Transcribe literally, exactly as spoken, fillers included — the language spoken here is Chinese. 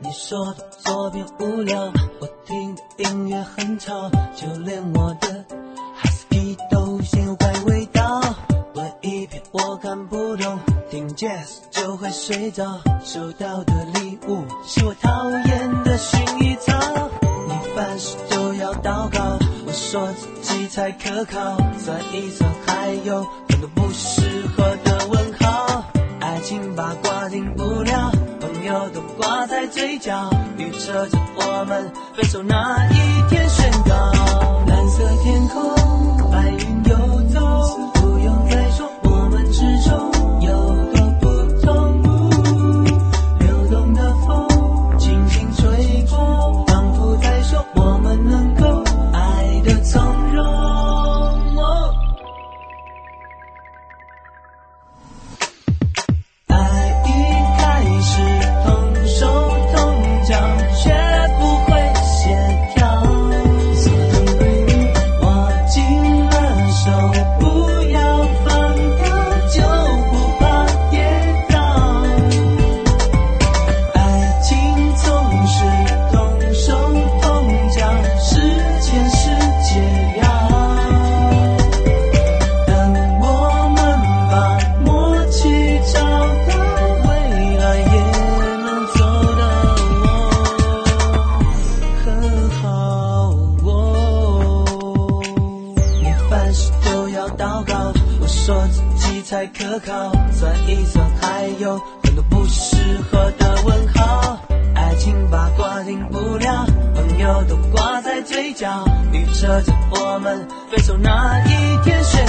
你说的左边无聊，我听的音乐很吵，就连我的 husky 都显有怪味道。文艺片我看不懂，听 jazz 就会睡着，收到的礼物是我讨厌的薰衣草。你凡事都要祷告，我说自己才可靠，算一算还有很多不适合的问号。爱情八卦停不了，朋友都挂在嘴角，预测着我们分手那一天宣告。蓝色天空，白云游走，不用再说我们之中有多不同。流动的风轻轻吹过，仿佛在说我们能够爱得从容。哦才可靠，算一算还有很多不适合的问号。爱情八卦停不了，朋友都挂在嘴角，预测着我们分手那一天宣